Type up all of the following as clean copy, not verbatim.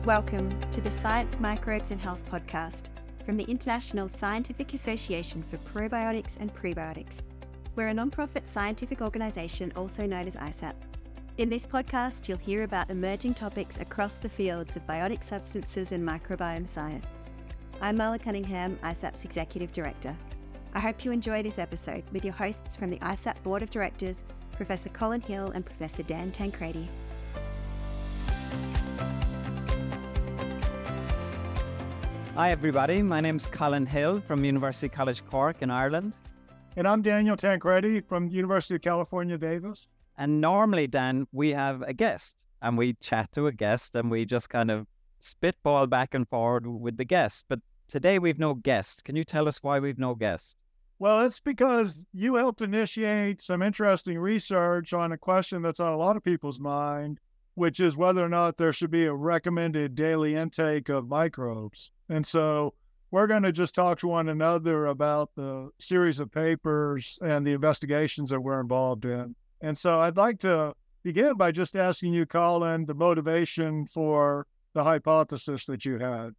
Welcome to the Science, Microbes and Health podcast from the International Scientific Association for Probiotics and Prebiotics. We're a non-profit scientific organisation also known as ISAP. In this podcast, you'll hear about emerging topics across the fields of biotic substances and microbiome science. I'm Marla Cunningham, ISAP's Executive Director. I hope you enjoy this episode with your hosts from the ISAP Board of Directors, Professor Colin Hill and Professor Dan Tancredi. Hi everybody, my name's Colin Hill from University College Cork in Ireland. And I'm Daniel Tancredi from the University of California, Davis. And normally, Dan, we have a guest and we chat to a guest and we just kind of spitball back and forward with the guest. But today we've no guest. Can you tell us why we've no guest? Well, it's because you helped initiate some interesting research on a question that's on a lot of people's mind, which is whether or not there should be a recommended daily intake of microbes. And so we're going to just talk to one another about the series of papers and the investigations that we're involved in. And so I'd like to begin by just asking you, Colin, the motivation for the hypothesis that you had.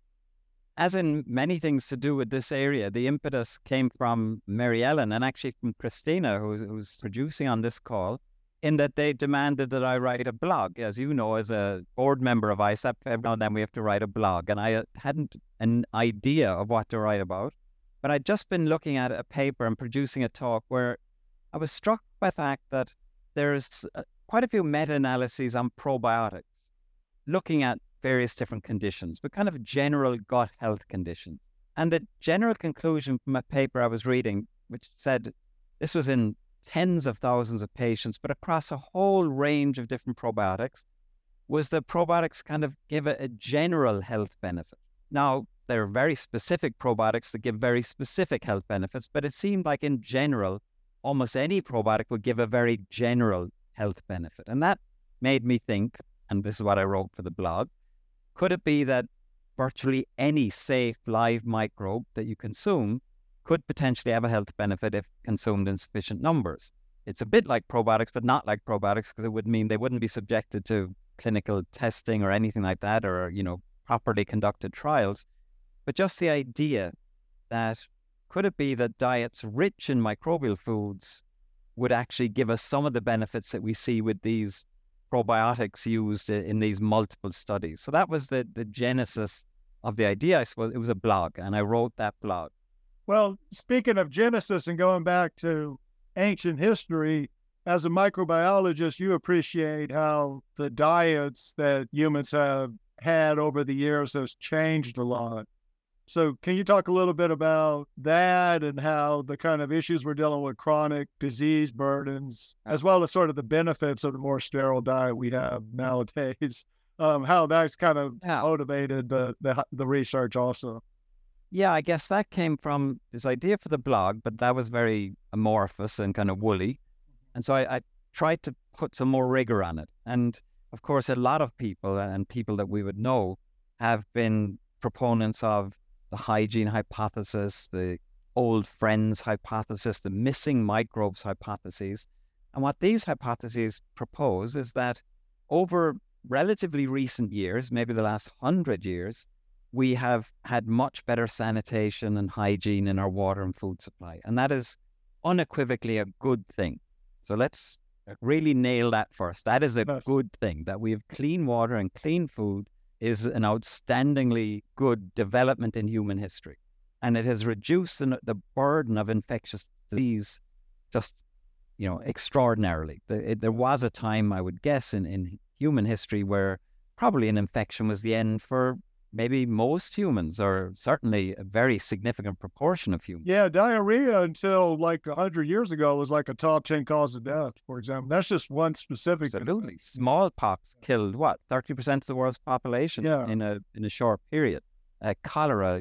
As in many things to do with this area, the impetus came from Mary Ellen and actually from Christina, who's producing on this call, in that they demanded that I write a blog. As you know, as a board member of ISAP, every now and then we have to write a blog. And I hadn't an idea of what to write about, but I'd just been looking at a paper and producing a talk where I was struck by the fact that there's quite a few meta-analyses on probiotics, looking at various different conditions, but kind of general gut health conditions. And the general conclusion from a paper I was reading, which said this was in tens of thousands of patients, but across a whole range of different probiotics, was that probiotics kind of give a general health benefit. Now, there are very specific probiotics that give very specific health benefits, but it seemed like in general, almost any probiotic would give a very general health benefit. And that made me think, and this is what I wrote for the blog, could it be that virtually any safe live microbe that you consume could potentially have a health benefit if consumed in sufficient numbers? It's a bit like probiotics, but not like probiotics, because it would mean they wouldn't be subjected to clinical testing or anything like that, or, properly conducted trials. But just the idea that could it be that diets rich in microbial foods would actually give us some of the benefits that we see with these probiotics used in these multiple studies. So that was the genesis of the idea. I suppose it was a blog, and I wrote that blog. Well, speaking of genesis and going back to ancient history, as a microbiologist, you appreciate how the diets that humans have had over the years has changed a lot. So can you talk a little bit about that and how the kind of issues we're dealing with, chronic disease burdens, as well as sort of the benefits of the more sterile diet we have nowadays, how that's kind of motivated the research also? Yeah, I guess that came from this idea for the blog, but that was very amorphous and kind of woolly. And so I tried to put some more rigor on it. And of course, a lot of people and people that we would know have been proponents of the hygiene hypothesis, the old friends hypothesis, the missing microbes hypotheses. And what these hypotheses propose is that over relatively recent years, maybe the last 100 years, we have had much better sanitation and hygiene in our water and food supply. And that is unequivocally a good thing. So let's really nail that first. That is a good thing. That we have clean water and clean food is an outstandingly good development in human history. And it has reduced the burden of infectious disease just, extraordinarily. There was a time, I would guess, in human history where probably an infection was the end for maybe most humans, or certainly a very significant proportion of humans. Yeah, diarrhea until like 100 years ago was like a top 10 cause of death, for example. That's just one specific. Absolutely. Infection. Smallpox killed, 30% of the world's population in a short period. Cholera,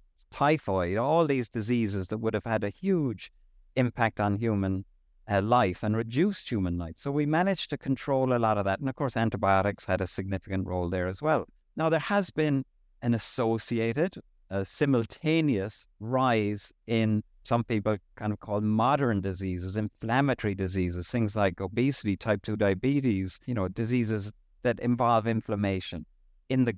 typhoid, all these diseases that would have had a huge impact on human life and reduced human life. So we managed to control a lot of that. And of course, antibiotics had a significant role there as well. Now, there has been an associated, simultaneous rise in some people kind of call modern diseases, inflammatory diseases, things like obesity, type 2 diabetes, diseases that involve inflammation in the gut.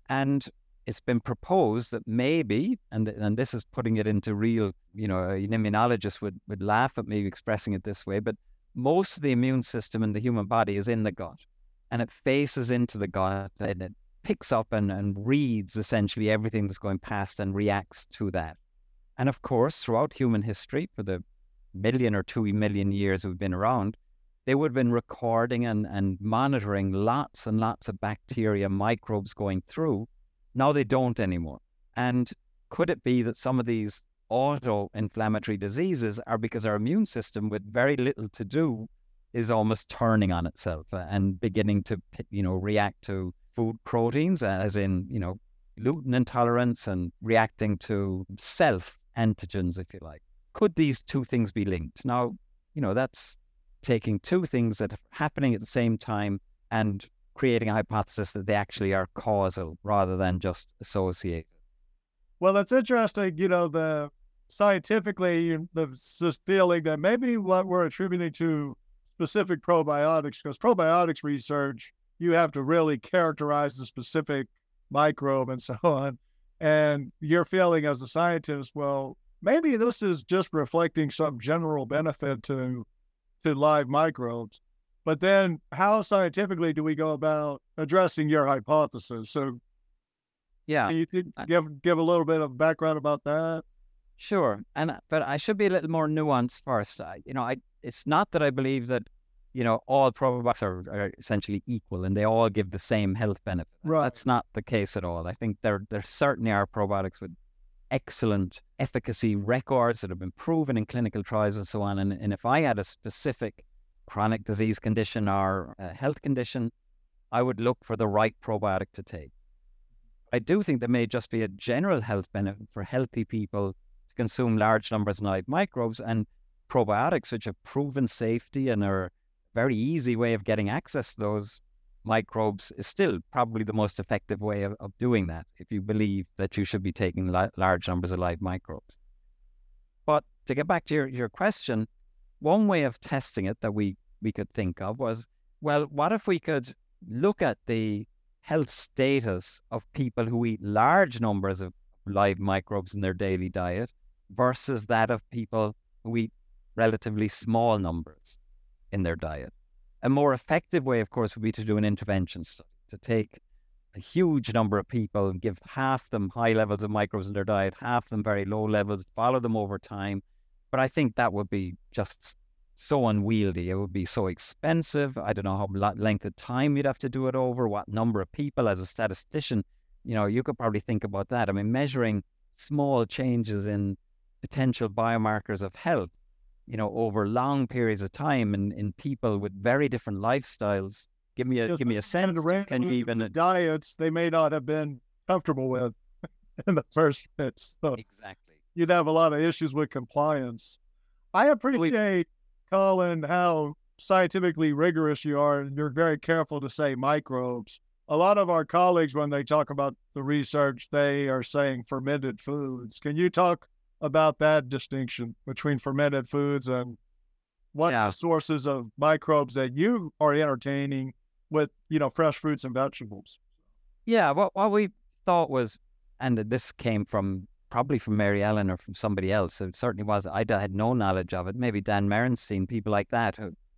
And it's been proposed that maybe, and this is putting it into real, an immunologist would laugh at me expressing it this way, but most of the immune system in the human body is in the gut, and it faces into the gut, and it picks up and reads essentially everything that's going past and reacts to that. And of course, throughout human history, for the 1 or 2 million years we've been around, they would have been recording and monitoring lots and lots of bacteria, microbes going through. Now they don't anymore. And could it be that some of these auto-inflammatory diseases are because our immune system, with very little to do, is almost turning on itself and beginning to, react to food proteins, as in, gluten intolerance, and reacting to self-antigens, if you like? Could these two things be linked? Now, that's taking two things that are happening at the same time and creating a hypothesis that they actually are causal rather than just associated. Well, it's interesting, the scientifically, the feeling that maybe what we're attributing to specific probiotics, because probiotics research, you have to really characterize the specific microbe and so on. And your feeling as a scientist, well, maybe this is just reflecting some general benefit to live microbes. But then how scientifically do we go about addressing your hypothesis? So yeah, can you give a little bit of background about that? Sure. But I should be a little more nuanced first. It's not that I believe that, all probiotics are essentially equal and they all give the same health benefit. Right. That's not the case at all. I think there certainly are probiotics with excellent efficacy records that have been proven in clinical trials and so on. And if I had a specific chronic disease condition or a health condition, I would look for the right probiotic to take. I do think there may just be a general health benefit for healthy people to consume large numbers of live microbes, and probiotics, which have proven safety and are a very easy way of getting access to those microbes, is still probably the most effective way of doing that if you believe that you should be taking large numbers of live microbes. But to get back to your question, one way of testing it that we could think of was, well, what if we could look at the health status of people who eat large numbers of live microbes in their daily diet versus that of people who eat relatively small numbers in their diet? A more effective way, of course, would be to do an intervention study, to take a huge number of people and give half them high levels of microbes in their diet, half them very low levels, follow them over time. But I think that would be just so unwieldy. It would be so expensive. I don't know how length of time you'd have to do it over, what number of people. As a statistician, you could probably think about that. I mean, measuring small changes in potential biomarkers of health, over long periods of time in people with very different lifestyles. Give me a sense. Can you even diets they may not have been comfortable with in the first place? So exactly. You'd have a lot of issues with compliance. I appreciate, Colin, how scientifically rigorous you are, and you're very careful to say microbes. A lot of our colleagues, when they talk about the research, they are saying fermented foods. Can you talk about that distinction between fermented foods and what sources of microbes that you are entertaining with, fresh fruits and vegetables? Yeah, what we thought was, and this came probably from Mary Ellen or from somebody else. It certainly was. I had no knowledge of it. Maybe Dan Merenstein, people like that,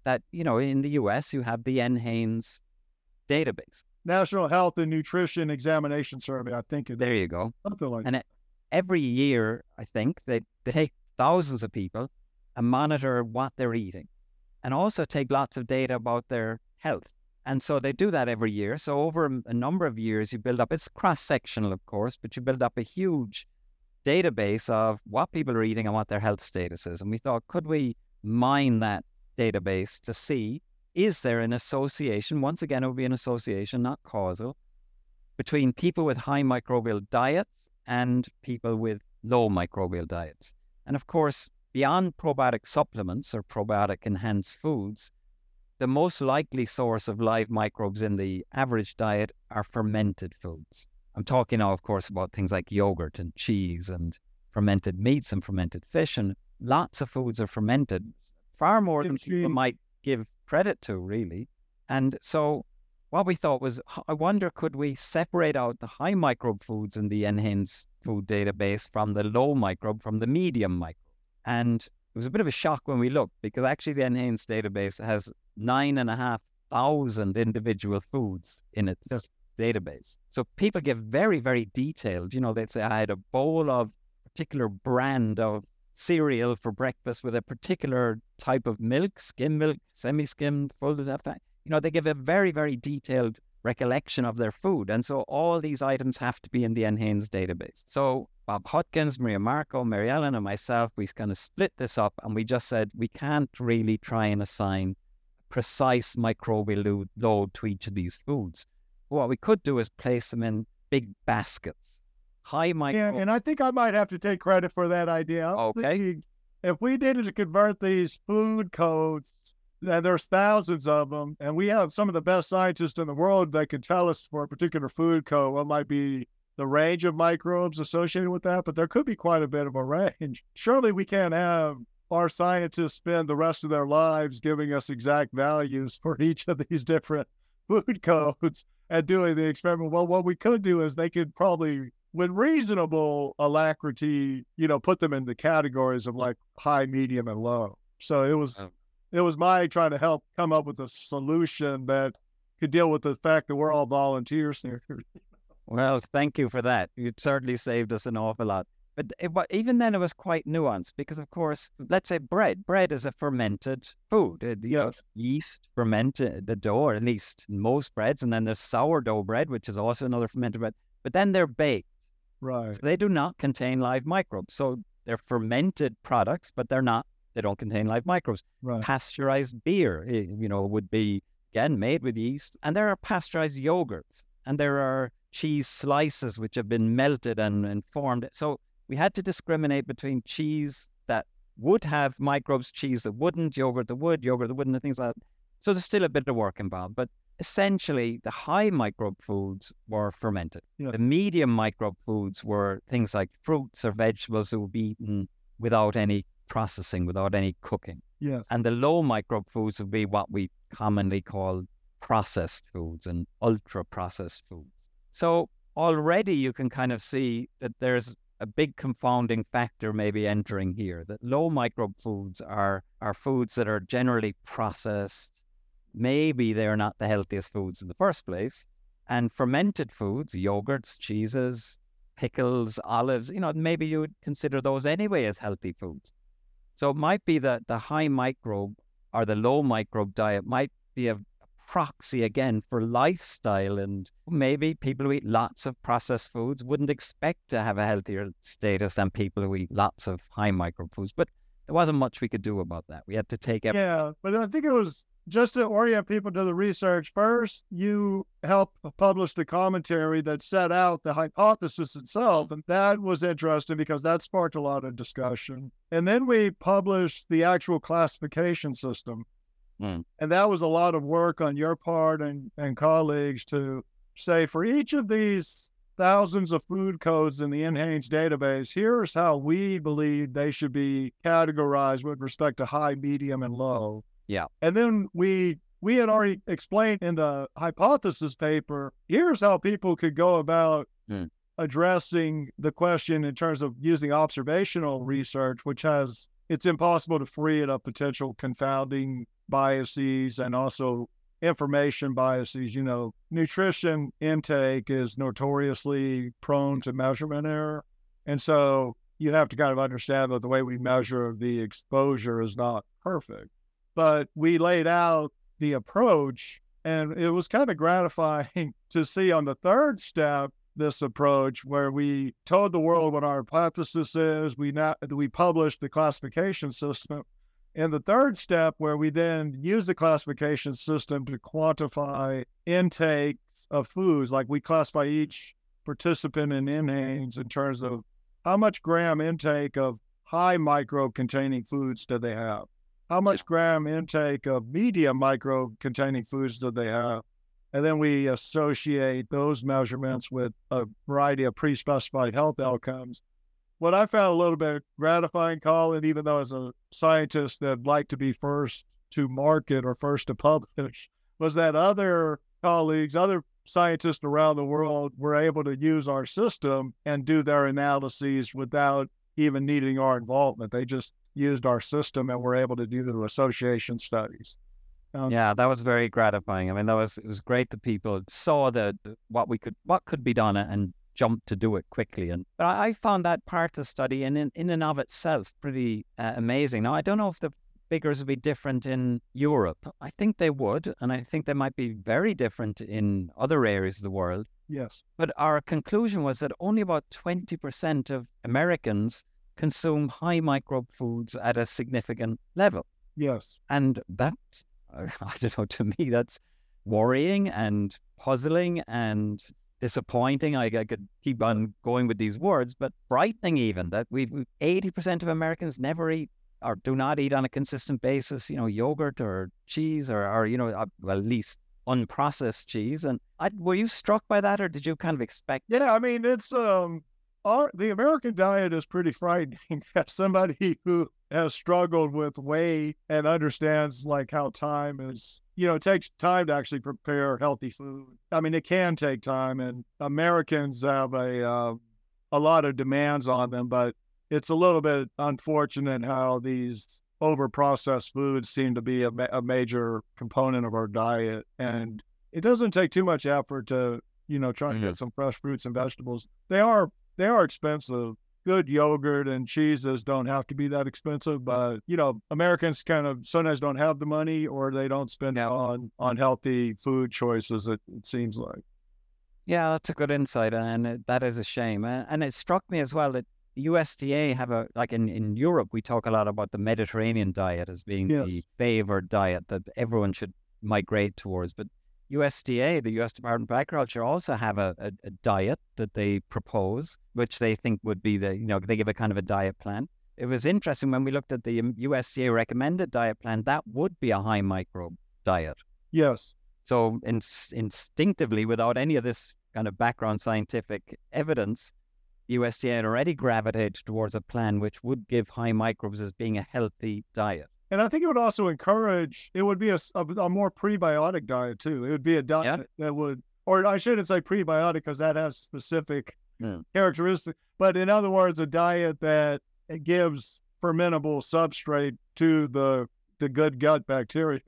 in the US, you have the NHANES database. National Health and Nutrition Examination Survey, I think. There you go. Something like that. Every year, I think, they take thousands of people and monitor what they're eating, and also take lots of data about their health. And so they do that every year. So over a number of years, you build up, it's cross-sectional, of course, but you build up a huge database of what people are eating and what their health status is. And we thought, could we mine that database to see, is there an association, once again, it would be an association, not causal, between people with high microbial diets and people with low microbial diets. And of course, beyond probiotic supplements or probiotic enhanced foods, the most likely source of live microbes in the average diet are fermented foods. I'm talking now, of course, about things like yogurt and cheese and fermented meats and fermented fish, and lots of foods are fermented, far more than people might give credit to, really. And so what we thought was, I wonder, could we separate out the high microbe foods in the NHANES food database from the low microbe, from the medium microbe? And it was a bit of a shock when we looked, because actually the NHANES database has 9,500 individual foods in its database. So people give very, very detailed, they'd say, I had a bowl of a particular brand of cereal for breakfast with a particular type of milk, skim milk, semi-skimmed, full of that. They give a very, very detailed recollection of their food. And so all these items have to be in the NHANES database. So Bob Hutkins, Maria Marco, Mary Ellen, and myself, we kind of split this up, and we just said we can't really try and assign precise microbial load to each of these foods. What we could do is place them in big baskets. High microbe. Yeah, and I think I might have to take credit for that idea. Okay. If we needed to convert these food codes, and there's thousands of them, and we have some of the best scientists in the world that can tell us for a particular food code what might be the range of microbes associated with that, but there could be quite a bit of a range. Surely we can't have our scientists spend the rest of their lives giving us exact values for each of these different food codes and doing the experiment. Well, what we could do is they could probably, with reasonable alacrity, put them in the categories of like high, medium, and low. So it was my trying to help come up with a solution that could deal with the fact that we're all volunteers here. Well, thank you for that. You certainly saved us an awful lot. But even then, it was quite nuanced because, of course, let's say bread. Bread is a fermented food. Yes. Yeast fermented the dough, or at least most breads. And then there's sourdough bread, which is also another fermented bread. But then they're baked. Right. So they do not contain live microbes. So they're fermented products, but they don't contain live microbes. Right. Pasteurized beer, would be, again, made with yeast. And there are pasteurized yogurts. And there are cheese slices which have been melted and formed. So we had to discriminate between cheese that would have microbes, cheese that wouldn't, yogurt that would, yogurt that wouldn't, and things like that. So there's still a bit of work involved. But essentially, the high microbe foods were fermented. Yeah. The medium microbe foods were things like fruits or vegetables that would be eaten without any processing, without any cooking. Yes. And the low microbe foods would be what we commonly call processed foods and ultra-processed foods. So already you can kind of see that there's a big confounding factor maybe entering here, that low microbe foods are foods that are generally processed. Maybe they're not the healthiest foods in the first place. And fermented foods, yogurts, cheeses, pickles, olives, maybe you would consider those anyway as healthy foods. So it might be that the high microbe or the low microbe diet might be a proxy again for lifestyle, and maybe people who eat lots of processed foods wouldn't expect to have a healthier status than people who eat lots of high microbe foods. But there wasn't much we could do about that. We had to take Yeah, but I think it was just to orient people to the research. First, you helped publish the commentary that set out the hypothesis itself, and that was interesting because that sparked a lot of discussion. And then we published the actual classification system. And that was a lot of work on your part and colleagues to say, for each of these thousands of food codes in the NHANES database, here's how we believe they should be categorized with respect to high, medium, and low. Yeah. And then we had already explained in the hypothesis paper, here's how people could go about addressing the question in terms of using observational research, which it's impossible to free it of potential confounding biases and also information biases. Nutrition intake is notoriously prone to measurement error. And so you have to kind of understand that the way we measure the exposure is not perfect. But we laid out the approach, and it was kind of gratifying to see on the third step this approach where we told the world what our hypothesis is. We published the classification system. In the third step, where we then use the classification system to quantify intake of foods, like we classify each participant in NHANES in terms of how much gram intake of high microbe containing foods do they have? How much gram intake of medium microbe containing foods do they have? And then we associate those measurements with a variety of pre-specified health outcomes. What I found a little bit gratifying, Colin, even though as a scientist that'd like to be first to market or first to publish, was that other colleagues, other scientists around the world were able to use our system and do their analyses without even needing our involvement. They just used our system and were able to do the association studies. Yeah, that was very gratifying. I mean, it was great that people saw what could be done and jumped to do it quickly. And but I found that part of the study in and of itself pretty amazing. Now, I don't know if the figures would be different in Europe. I think they would, and I think they might be very different in other areas of the world. Yes. But our conclusion was that only about 20% of Americans consume high microbe foods at a significant level. Yes. And that, I don't know, to me, that's worrying and puzzling and disappointing. I could keep on going with these words, but frightening even that 80% of Americans never eat or do not eat on a consistent basis, yogurt or cheese or well, at least unprocessed cheese. And were you struck by that, or did you kind of expect? Yeah, I mean, it's the American diet is pretty frightening. As somebody who has struggled with weight and understands like how time is, it takes time to actually prepare healthy food. I mean, it can take time, and Americans have a lot of demands on them, but it's a little bit unfortunate how these over-processed foods seem to be a major component of our diet. And it doesn't take too much effort to, try to get some fresh fruits and vegetables. They are expensive. Good yogurt and cheeses don't have to be that expensive, but, Americans kind of sometimes don't have the money, or they don't spend on healthy food choices, it seems like. Yeah, that's a good insight, and that is a shame. And it struck me as well that the USDA have in Europe, we talk a lot about the Mediterranean diet as being the favored diet that everyone should migrate towards. But USDA, the U.S. Department of Agriculture, also have a diet that they propose, which they think would be they give a kind of a diet plan. It was interesting when we looked at the USDA recommended diet plan, that would be a high microbe diet. Yes. So instinctively, without any of this kind of background scientific evidence, USDA had already gravitated towards a plan which would give high microbes as being a healthy diet. And I think it would also encourage, it would be a more prebiotic diet too. It would be a diet that would, or I shouldn't say prebiotic because that has specific characteristics, but in other words, a diet that gives fermentable substrate to the good gut bacteria.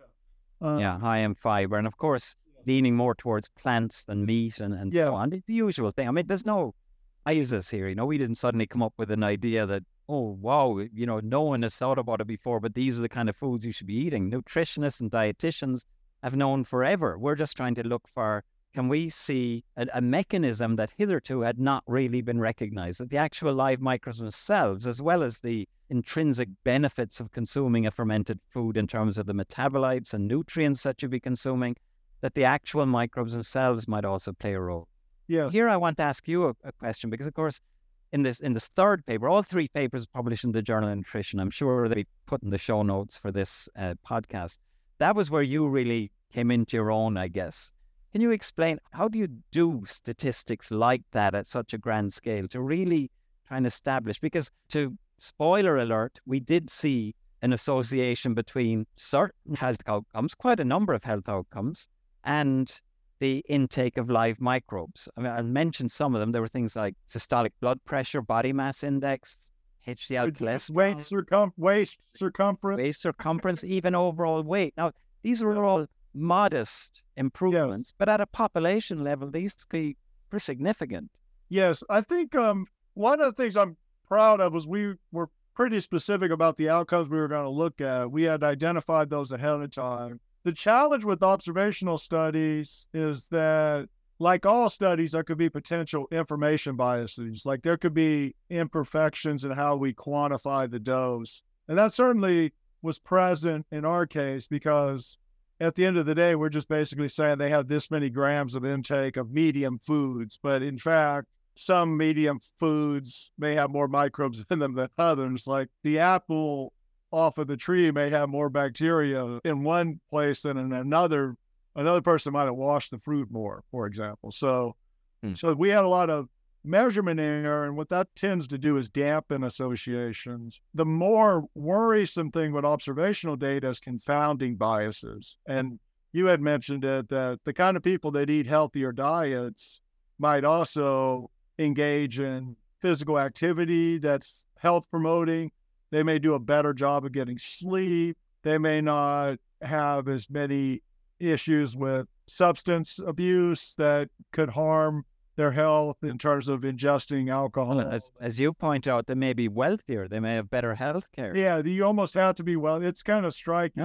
High in fiber. And of course, leaning more towards plants than meat and so on. The usual thing. I mean, there's no ISIS here. We didn't suddenly come up with an idea that, oh, wow, no one has thought about it before, but these are the kind of foods you should be eating. Nutritionists and dietitians have known forever. We're just trying to look for, can we see a mechanism that hitherto had not really been recognized, that the actual live microbes themselves, as well as the intrinsic benefits of consuming a fermented food in terms of the metabolites and nutrients that you'll be consuming, that the actual microbes themselves might also play a role. Yeah. Here I want to ask you a question, because of course, in this third paper, all three papers published in the Journal of Nutrition, I'm sure they'll be put in the show notes for this podcast. That was where you really came into your own, I guess. Can you explain, how do you do statistics like that at such a grand scale to really try and establish? Because, to spoiler alert, we did see an association between certain health outcomes, quite a number of health outcomes, and the intake of live microbes. I mean, I mentioned some of them. There were things like systolic blood pressure, body mass index, HDL cholesterol, waist circumference, even overall weight. Now, these were all modest improvements, but at a population level, these could be pretty significant. Yes, I think one of the things I'm proud of was we were pretty specific about the outcomes we were going to look at. We had identified those ahead of time. The challenge with observational studies is that, like all studies, there could be potential information biases. Like there could be imperfections in how we quantify the dose. And that certainly was present in our case, because at the end of the day, we're just basically saying they have this many grams of intake of medium foods. But in fact, some medium foods may have more microbes in them than others. Like the apple off of the tree may have more bacteria in one place than in another. Another person might have washed the fruit more, for example. So we had a lot of measurement error, and what that tends to do is dampen associations. The more worrisome thing with observational data is confounding biases. And, you had mentioned it, that the kind of people that eat healthier diets might also engage in physical activity that's health promoting. They may do a better job of getting sleep. They may not have as many issues with substance abuse that could harm their health in terms of ingesting alcohol. Well, as you point out, they may be wealthier. They may have better health care. Yeah, you almost have to be it's kind of striking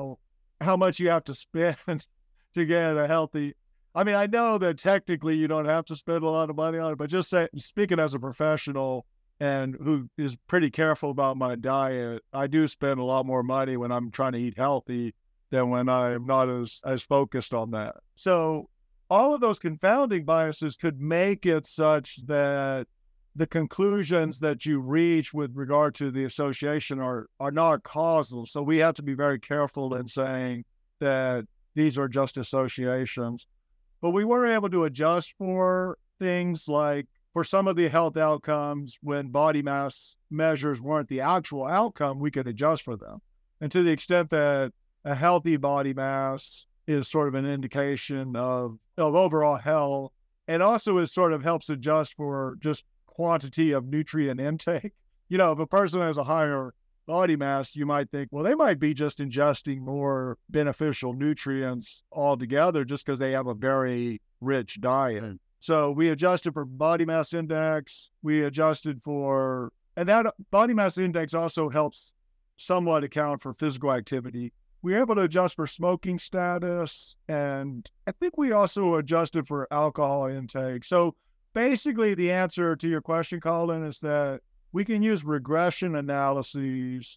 how much you have to spend to get a healthy. I mean, I know that technically you don't have to spend a lot of money on it, but just speaking as a professional and who is pretty careful about my diet, I do spend a lot more money when I'm trying to eat healthy than when I'm not as focused on that. So all of those confounding biases could make it such that the conclusions that you reach with regard to the association are not causal. So we have to be very careful in saying that these are just associations. But we were able to adjust for things like, for some of the health outcomes, when body mass measures weren't the actual outcome, we could adjust for them. And to the extent that a healthy body mass is sort of an indication of overall health, and also is sort of helps adjust for just quantity of nutrient intake. You know, if a person has a higher body mass, you might think, well, they might be just ingesting more beneficial nutrients altogether just because they have a very rich diet. Mm. So we adjusted for body mass index. We adjusted for, and that body mass index also helps somewhat account for physical activity. We were able to adjust for smoking status, and I think we also adjusted for alcohol intake. So basically, the answer to your question, Colin, is that we can use regression analyses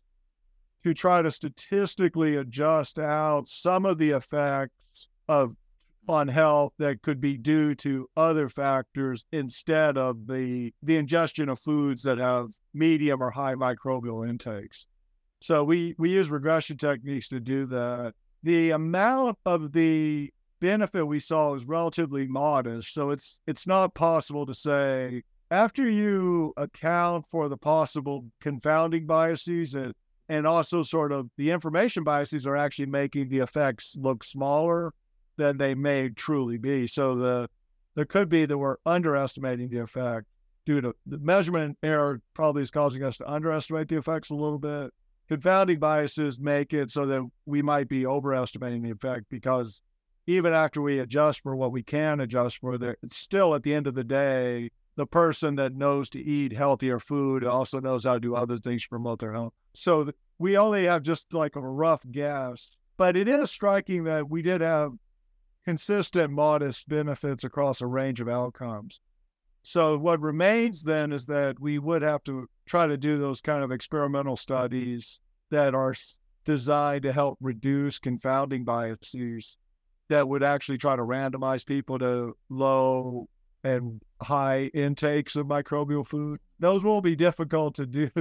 to try to statistically adjust out some of the effects on health that could be due to other factors instead of the ingestion of foods that have medium or high microbial intakes. So we use regression techniques to do that. The amount of the benefit we saw is relatively modest. So it's not possible to say, after you account for the possible confounding biases and also sort of the information biases are actually making the effects look smaller than they may truly be. So there could be that we're underestimating the effect due to the measurement error probably is causing us to underestimate the effects a little bit. Confounding biases make it so that we might be overestimating the effect, because even after we adjust for what we can adjust for, it's still at the end of the day, the person that knows to eat healthier food also knows how to do other things to promote their health. So we only have just like a rough guess, but it is striking that we did have consistent, modest benefits across a range of outcomes. So what remains then is that we would have to try to do those kind of experimental studies that are designed to help reduce confounding biases that would actually try to randomize people to low and high intakes of microbial food. Those will be difficult to do.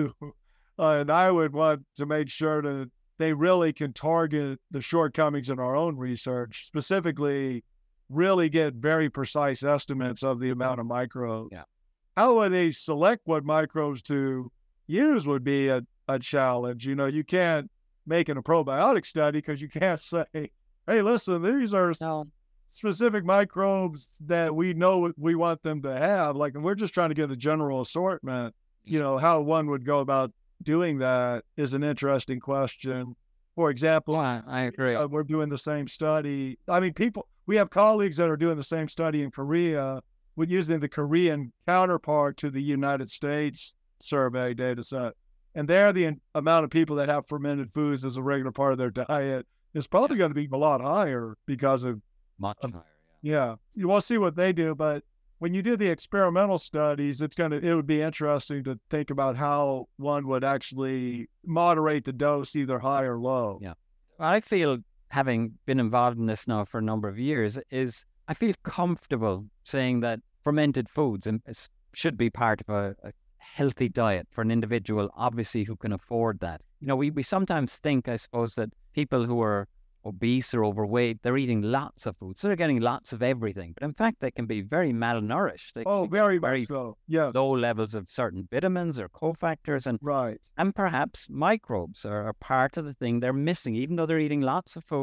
And I would want to make sure that they really can target the shortcomings in our own research, specifically really get very precise estimates of the amount of microbes. Yeah. How would they select what microbes to use would be a challenge. You know, you can't make it a probiotic study because you can't say, hey, listen, these are specific microbes that we know we want them to have. Like, we're just trying to get a general assortment. You know, how one would go about doing that is an interesting question. For example, I agree. We're doing the same study. I mean, we have colleagues that are doing the same study in Korea with using the Korean counterpart to the United States survey data set. And there, the amount of people that have fermented foods as a regular part of their diet is probably going to be a lot higher because of much higher. Yeah, you will see what they do, but when you do the experimental studies, it would be interesting to think about how one would actually moderate the dose, either high or low. Yeah, I feel, having been involved in this now for a number of years, is I feel comfortable saying that fermented foods should be part of a healthy diet for an individual, obviously, who can afford that. You know, we sometimes think, I suppose, that people who are obese or overweight, they're eating lots of food, so they're getting lots of everything. But in fact, they can be very malnourished. They very much so. Yeah, low levels of certain vitamins or cofactors, and perhaps microbes are part of the thing they're missing. Even though they're eating lots of food,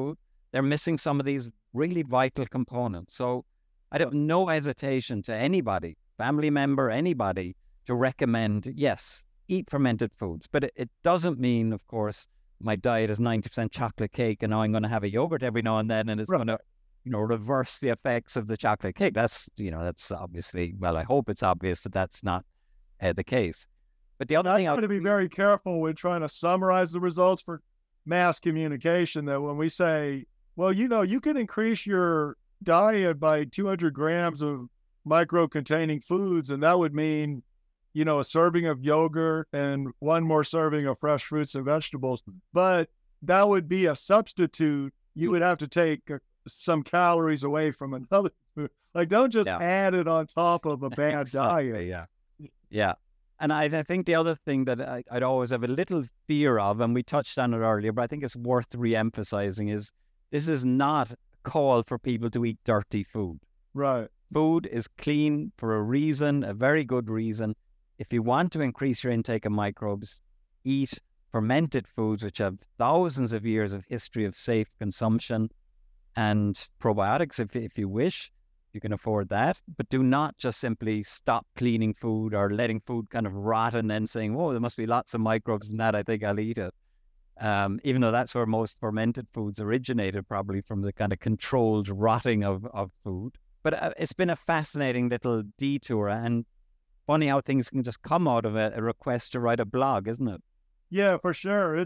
they're missing some of these really vital components. So I have no hesitation to anybody, family member, anybody, to recommend, yes, eat fermented foods. But it doesn't mean, of course, my diet is 90% chocolate cake and now I'm going to have a yogurt every now and then and it's going to, reverse the effects of the chocolate cake. That's obviously, well, I hope it's obvious that that's not the case. But the other thing I try to be very careful when trying to summarize the results for mass communication, that when we say, well, you can increase your diet by 200 grams of micro-containing foods, and that would mean, a serving of yogurt and one more serving of fresh fruits and vegetables. But that would be a substitute. You would have to take some calories away from another food. Like, don't just add it on top of a bad diet. Yeah. And I think the other thing that I'd always have a little fear of, and we touched on it earlier, but I think it's worth re-emphasizing, is this is not a call for people to eat dirty food. Right. Food is clean for a reason, a very good reason. If you want to increase your intake of microbes, eat fermented foods, which have thousands of years of history of safe consumption, and probiotics if you wish. You can afford that, but do not just simply stop cleaning food or letting food kind of rot and then saying, "Oh, there must be lots of microbes in that. I think I'll eat it." Even though that's where most fermented foods originated, probably from the kind of controlled rotting of food. But it's been a fascinating little detour, and funny how things can just come out of a request to write a blog, isn't it? Yeah, for sure.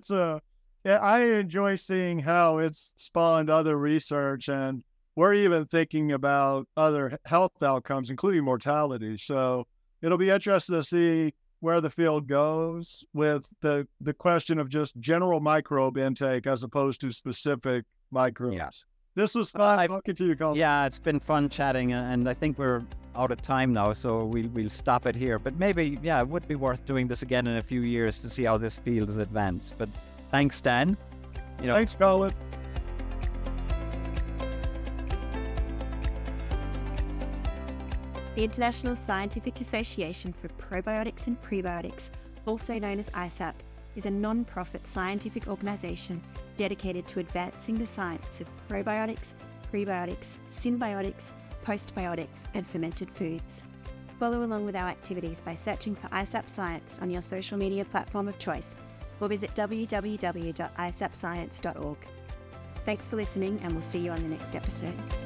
I enjoy seeing how it's spawned other research, and we're even thinking about other health outcomes, including mortality. So it'll be interesting to see where the field goes with the question of just general microbe intake as opposed to specific microbes. Yeah. This was fun talking to you, Colin. Yeah, it's been fun chatting, and I think we're out of time now, so we'll stop it here. But maybe, it would be worth doing this again in a few years to see how this field has advanced. But thanks, Dan. Thanks, Colin. The International Scientific Association for Probiotics and Prebiotics, also known as ISAP, is a non-profit scientific organisation dedicated to advancing the science of probiotics, prebiotics, symbiotics, postbiotics, and fermented foods. Follow along with our activities by searching for ISAP Science on your social media platform of choice, or visit www.isapscience.org. Thanks for listening, and we'll see you on the next episode.